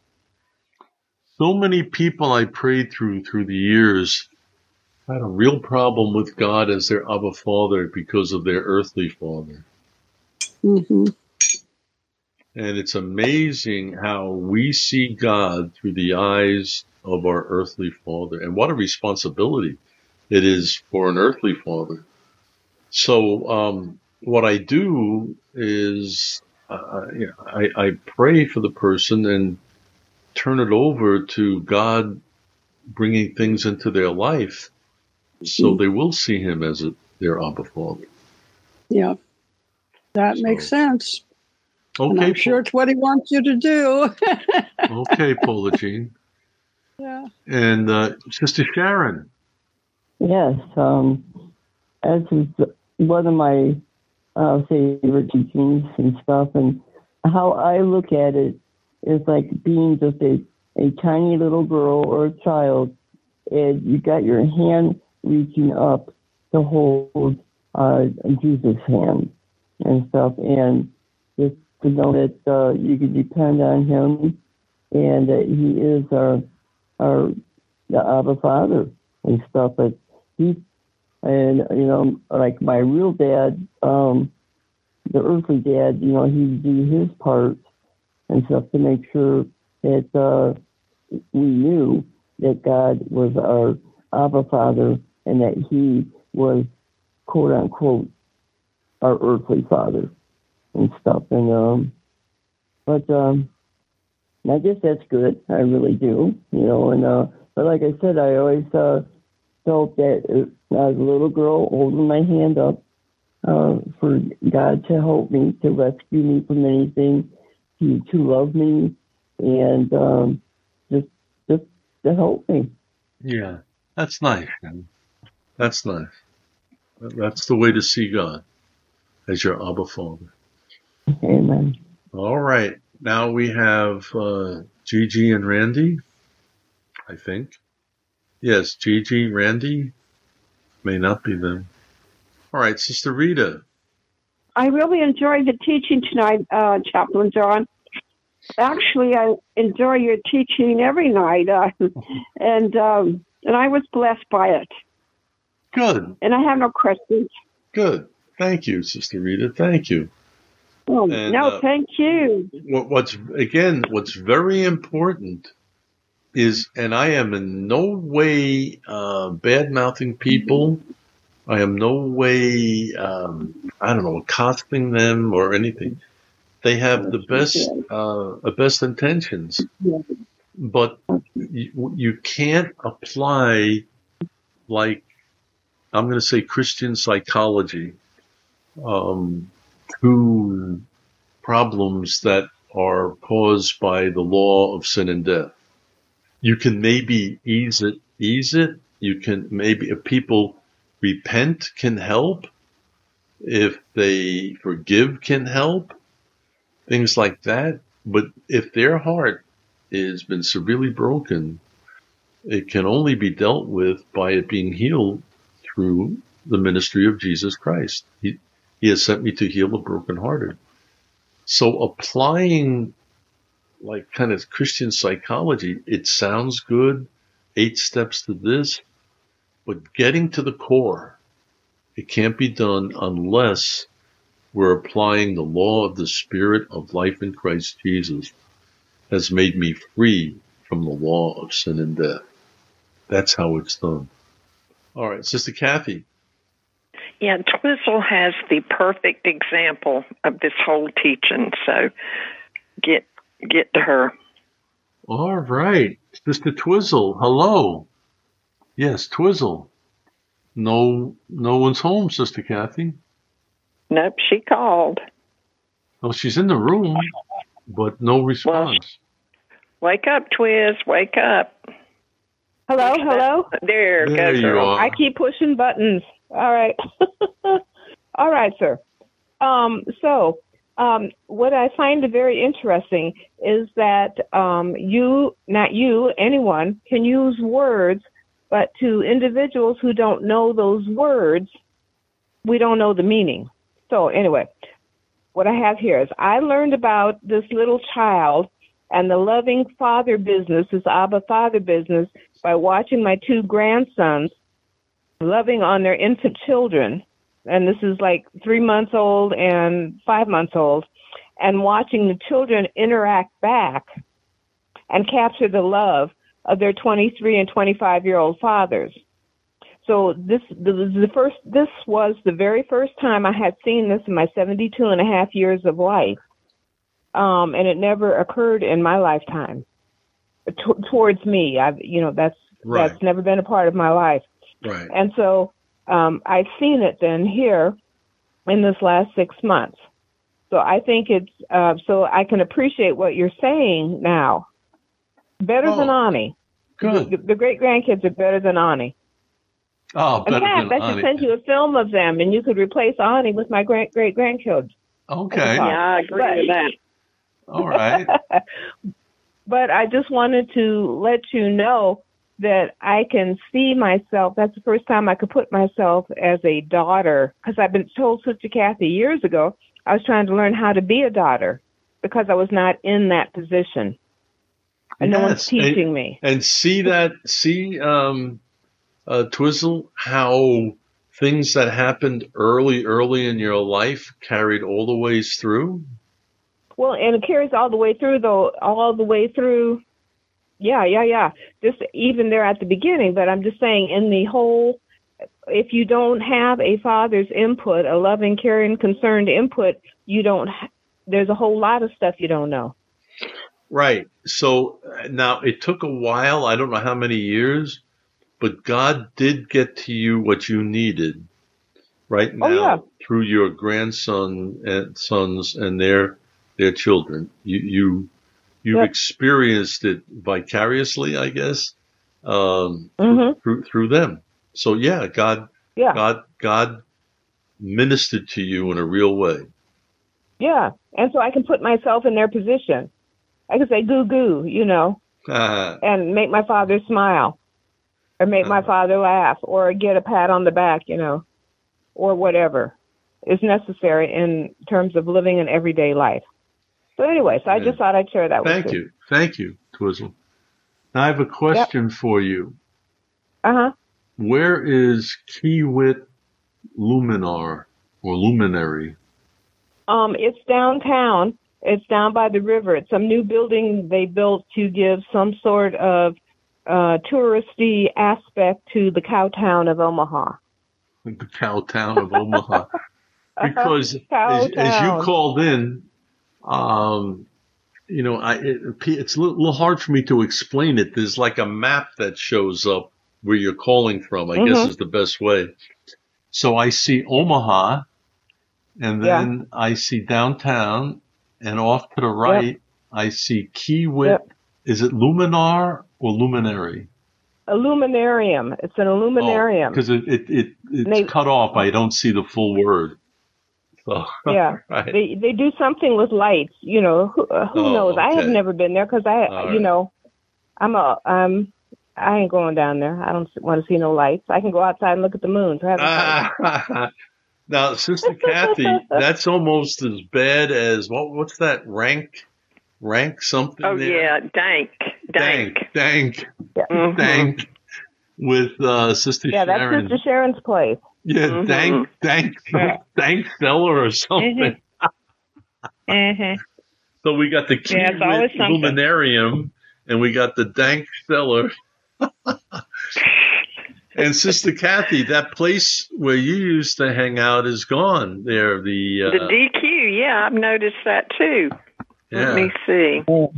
So many people I prayed through the years had a real problem with God as their Abba Father because of their earthly father. Mm-hmm. And it's amazing how we see God through the eyes of our earthly father. And what a responsibility it is for an earthly father. So what I do is I pray for the person and turn it over to God bringing things into their life so they will see him as their Abba Father. Yeah, that makes sense. Okay, and I'm sure it's what he wants you to do. Okay, Paula Jean. Yeah. And Sister Sharon. Yes, as is one of my favorite teachings and stuff, and how I look at it is like being just a tiny little girl or a child, and you got your hand reaching up to hold Jesus' hand and stuff, and just to know that you can depend on him, and that he is the Abba Father and stuff. But like my real dad, the earthly dad, he would do his part and stuff to make sure that we knew that God was our Abba Father and that he was, quote unquote, our earthly father and stuff. And but I guess that's good. I really do, And but like I said, I always felt that I was a little girl holding my hand up for God to help me, to rescue me from anything, to love me, and just to help me. Yeah, that's nice. Man. That's nice. That's the way to see God, as your Abba Father. Amen. All right. Now we have Gigi and Randy, I think. Yes, Gigi, Randy. May not be them. All right, Sister Rita. I really enjoyed the teaching tonight, Chaplain John. Actually, I enjoy your teaching every night, and I was blessed by it. Good. And I have no questions. Good. Thank you, Sister Rita. Thank you. Oh, no, thank you. What's very important is, and I am in no way bad-mouthing people. I am no way, accosting them or anything. They have the best intentions, but you can't apply, like, I'm going to say Christian psychology, to problems that are caused by the law of sin and death. You can maybe ease it. You can maybe, if people repent, can help. If they forgive, can help. Things like that. But if their heart has been severely broken, it can only be dealt with by it being healed through the ministry of Jesus Christ. He has sent me to heal the brokenhearted. So applying like kind of Christian psychology, it sounds good, 8 steps to this, but getting to the core, it can't be done unless we're applying the law of the Spirit of life in Christ Jesus has made me free from the law of sin and death. That's how it's done. All right, Sister Kathy. Yeah, Twizzle has the perfect example of this whole teaching, so get to her. All right, Sister Twizzle, hello. Yes, Twizzle. No one's home, Sister Kathy. Nope, she called. Oh, she's in the room, but no response. Wake up, Twiz, wake up. Hello? There you goes her. are. I keep pushing buttons. All right. All right, sir. So what I find very interesting is that anyone can use words, but to individuals who don't know those words, we don't know the meaning. So anyway, what I have here is I learned about this little child and the loving father business, this Abba Father business, by watching my 2 grandsons loving on their infant children. And this is like 3 months old and 5 months old, and watching the children interact back and capture the love of their 23 and 25-year-old fathers. So this was the very first time I had seen this in my 72 and a half years of life. And it never occurred in my lifetime towards me. That's never been a part of my life. Right. And so I've seen it then here in this last 6 months. So I think it's so I can appreciate what you're saying now. Better than Ani. Good. The great grandkids are better than Ani. Oh, better in fact, than I should Ani. send you a film of them, and you could replace Ani with my great grandkids. Okay. Yeah, I agree with that. All right. But I just wanted to let you know that I can see myself. That's the first time I could put myself as a daughter, because I've been told Sister Kathy years ago I was trying to learn how to be a daughter because I was not in that position. And no one's teaching me. And Twizzle, how things that happened early in your life carried all the ways through? Well, and it carries all the way through, though, Yeah. Just even there at the beginning, but I'm just saying in the whole, if you don't have a father's input, a loving, caring, concerned input, there's a whole lot of stuff you don't know. Right. So now it took a while. I don't know how many years, but God did get to you what you needed right now through your grandson and sons and their children. You've experienced it vicariously, I guess, through them. So God ministered to you in a real way. Yeah, and so I can put myself in their position. I can say goo goo, and make my father smile, or make my father laugh, or get a pat on the back, or whatever is necessary in terms of living an everyday life. So anyway, I just thought I'd share that with you. Thank you, Twizzle. Now I have a question for you. Uh-huh. Where is Kiewit Luminar or Luminary? It's downtown. It's down by the river. It's some new building they built to give some sort of touristy aspect to the cow town of Omaha. The cow town of Omaha. Because as you called in, it's a little hard for me to explain it. There's like a map that shows up where you're calling from, I guess is the best way. So I see Omaha, and then I see downtown, and off to the right, I see Kiewit. Yep. Is it Luminar or Luminary? A luminarium. It's an illuminarium. Because it's cut off. I don't see the full word. So, yeah, right. They do something with lights. Who knows? Okay. I have never been there because I ain't going down there. I don't want to see no lights. I can go outside and look at the moon. Now, Sister Kathy, that's almost as bad as what's that rank something? Oh there? yeah, dank. Mm-hmm. Dank with Sister Yeah, that's Sharon. Sister Sharon's place. Yeah, Mhm. Dank Feller or something. Mm-hmm. So we got the Key Yeah, it's always Rit something. Luminarium, and we got the Dank Feller. And Sister Kathy, that place where you used to hang out is gone. There, The DQ, yeah, I've noticed that too. Let me see.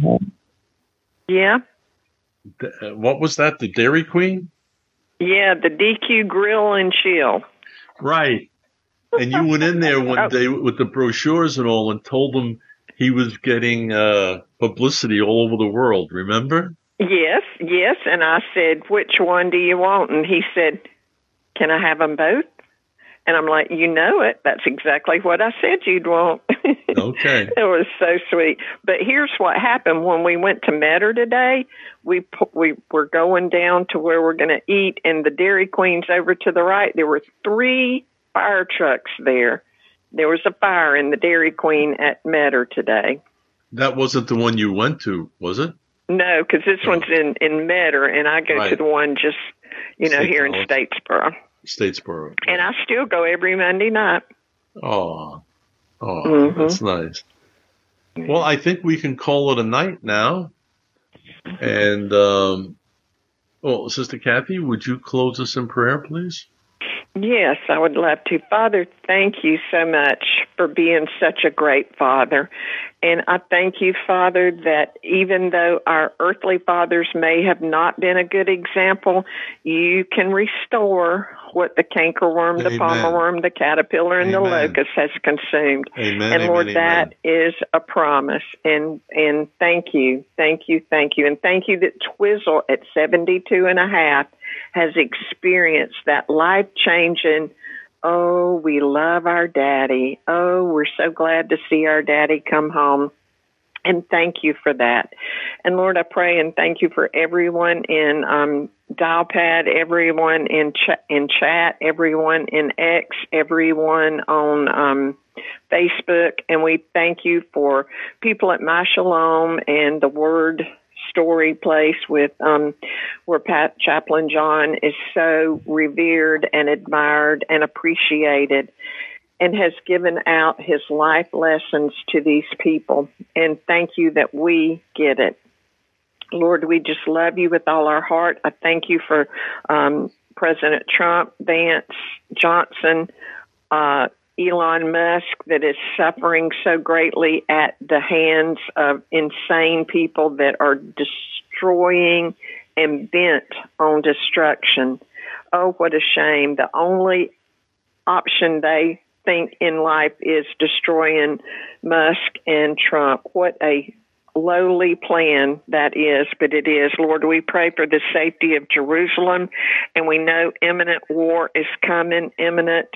Yeah, what was that? The Dairy Queen, yeah, the DQ Grill and Chill. right? And you went in there one day with the brochures and all, and told him he was getting publicity all over the world. Remember? Yes, and I said, which one do you want? And he said, can I have them both? And I'm like, you know it. That's exactly what I said you'd want. Okay. It was so sweet. But here's what happened. When we went to Metter today, we were going down to where we're going to eat, and the Dairy Queen's over to the right. There were 3 fire trucks there. There was a fire in the Dairy Queen at Metter today. That wasn't the one you went to, was it? No, because this one's in Metter, and I go to the one just, here in Statesboro. Statesboro. And I still go every Monday night. Oh, that's nice. Well, I think we can call it a night now. And, Sister Kathy, would you close us in prayer, please? Yes, I would love to. Father, thank you so much for being such a great Father. And I thank you, Father, that even though our earthly fathers may have not been a good example, you can restore what the cankerworm, the palmerworm, the caterpillar, and the locust has consumed. Amen. And Lord, that is a promise. And thank you. And thank you that Twizzle at 72 and a half has experienced that life-changing, oh, we love our daddy. Oh, we're so glad to see our daddy come home. And thank you for that. And Lord, I pray and thank you for everyone in Dialpad, everyone in chat, everyone in X, everyone on Facebook. And we thank you for people at My Shalom and the Word Story Place with where Chaplain John is so revered and admired and appreciated, and has given out his life lessons to these people. And thank you that we get it. Lord, we just love you with all our heart. I thank you for President Trump, Vance Johnson, Elon Musk, that is suffering so greatly at the hands of insane people that are destroying and bent on destruction. Oh, what a shame. The only option they think in life is destroying Musk and Trump. What a lowly plan that is, but it is. Lord, we pray for the safety of Jerusalem, and we know imminent war is coming, imminent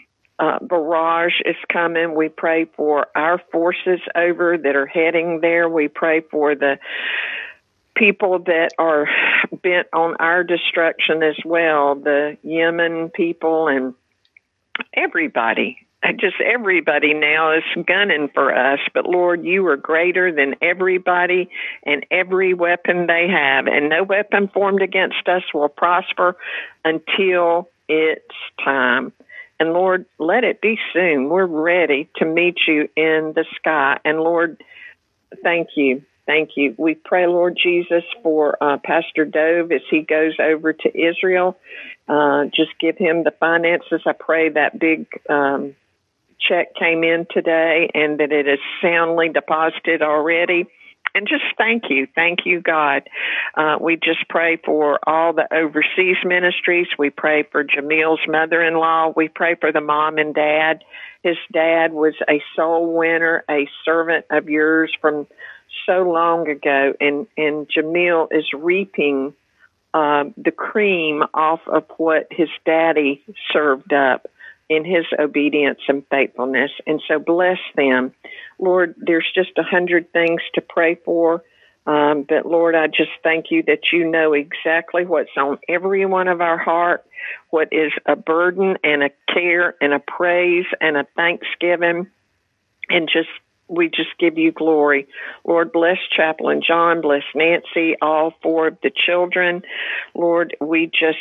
barrage is coming. We pray for our forces over that are heading there. We pray for the people that are bent on our destruction as well, the Yemen people and everybody. Just everybody now is gunning for us. But Lord, you are greater than everybody and every weapon they have. And no weapon formed against us will prosper until it's time. And Lord, let it be soon. We're ready to meet you in the sky. And Lord, thank you. Thank you. We pray, Lord Jesus, for Pastor Dove as he goes over to Israel. Just give him the finances. I pray that big check came in today and that it is soundly deposited already. And just thank you. Thank you, God. We just pray for all the overseas ministries. We pray for Jamil's mother-in-law. We pray for the mom and dad. His dad was a soul winner, a servant of yours from so long ago. And Jamil is reaping the cream off of what his daddy served up in his obedience and faithfulness. And so bless them. Lord, there's just 100 things to pray for. But Lord, I just thank you that you know exactly what's on every one of our heart, what is a burden and a care and a praise and a thanksgiving. And just we just give you glory. Lord, bless Chaplain John, bless Nancy, all 4 of the children. Lord, we just,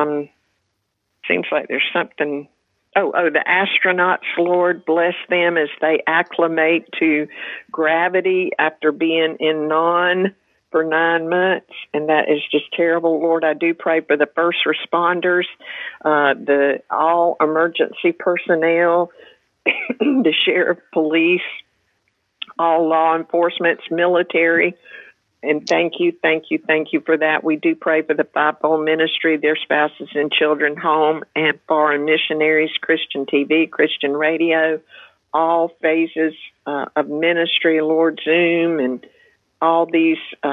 seems like there's something. The astronauts, Lord, bless them as they acclimate to gravity after being in non for 9 months, and that is just terrible. Lord, I do pray for the first responders, the all emergency personnel, the sheriff, police, all law enforcement, military. And thank you for that. We do pray for the fivefold ministry, their spouses and children home, and foreign missionaries, Christian TV, Christian radio, all phases of ministry, Lord, Zoom, and all these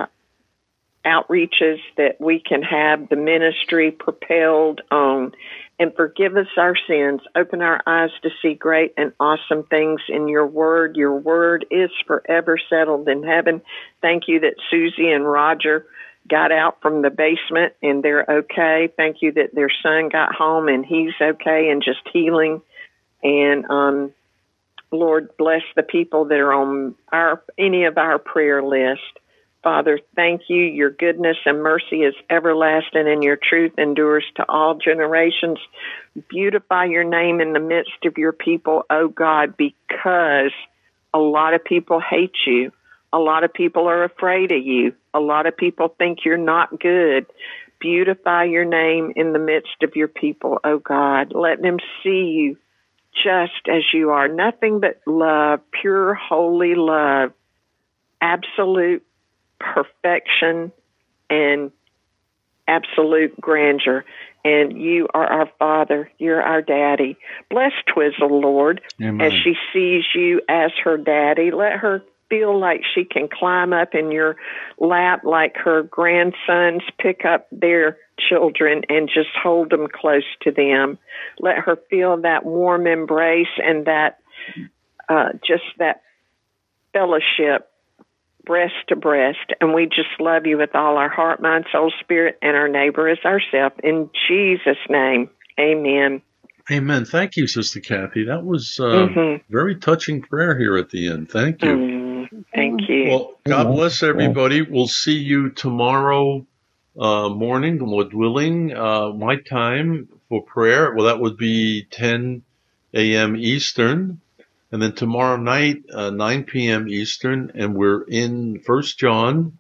outreaches that we can have the ministry propelled on. And forgive us our sins. Open our eyes to see great and awesome things in your word. Your word is forever settled in heaven. Thank you that Susie and Roger got out from the basement and they're okay. Thank you that their son got home and he's okay and just healing. And Lord, bless the people that are on any of our prayer list. Father, thank you. Your goodness and mercy is everlasting, and your truth endures to all generations. Beautify your name in the midst of your people, oh God, because a lot of people hate you. A lot of people are afraid of you. A lot of people think you're not good. Beautify your name in the midst of your people, oh God. Let them see you just as you are. Nothing but love, pure, holy love, absolute perfection and absolute grandeur. And you are our Father. You're our Daddy. Bless Twizzle, Lord, Amen. as she sees you as her daddy. Let her feel like she can climb up in your lap like her grandsons pick up their children and just hold them close to them. Let her feel that warm embrace and that just that fellowship, breast to breast. And we just love you with all our heart, mind, soul, spirit, and our neighbor as ourselves. In Jesus' name, amen. Amen. Thank you, Sister Kathy. That was very touching prayer here at the end. Thank you. Thank you. Well, God bless everybody. We'll see you tomorrow morning, Lord willing. My time for prayer, well, that would be 10 a.m. Eastern. And then tomorrow night, 9 p.m. Eastern, and we're in 1 John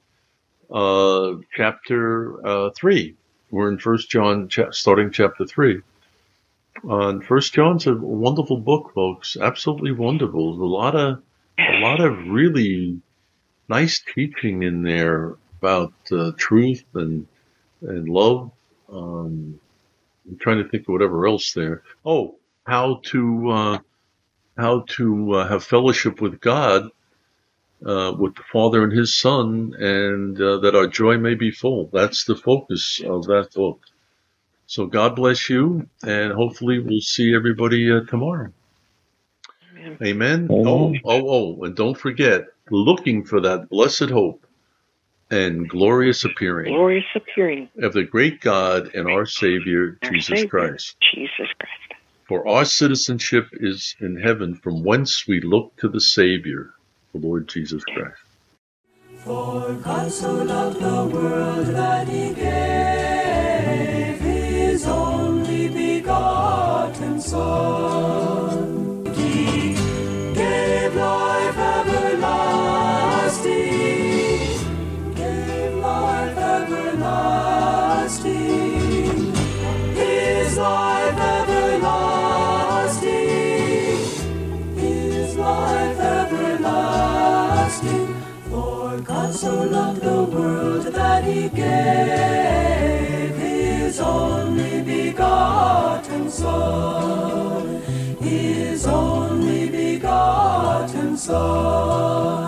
chapter 3. We're in 1 John, starting chapter 3. And 1 John's a wonderful book, folks. Absolutely wonderful. There's a lot of really nice teaching in there about truth and love. I'm trying to think of whatever else there. Oh, how to have fellowship with God, with the Father and His Son, and that our joy may be full. That's the focus of that book. So God bless you, and hopefully we'll see everybody tomorrow. Amen. Oh, and don't forget, looking for that blessed hope and glorious appearing of the great God and our Savior, Jesus Christ. For our citizenship is in heaven, from whence we look to the Savior, the Lord Jesus Christ. For God so loved the world that He gave His only begotten Son. He gave life everlasting, gave life everlasting, His life everlasting, His life everlasting. For God so loved the world that He gave His only begotten Son, His only begotten Son.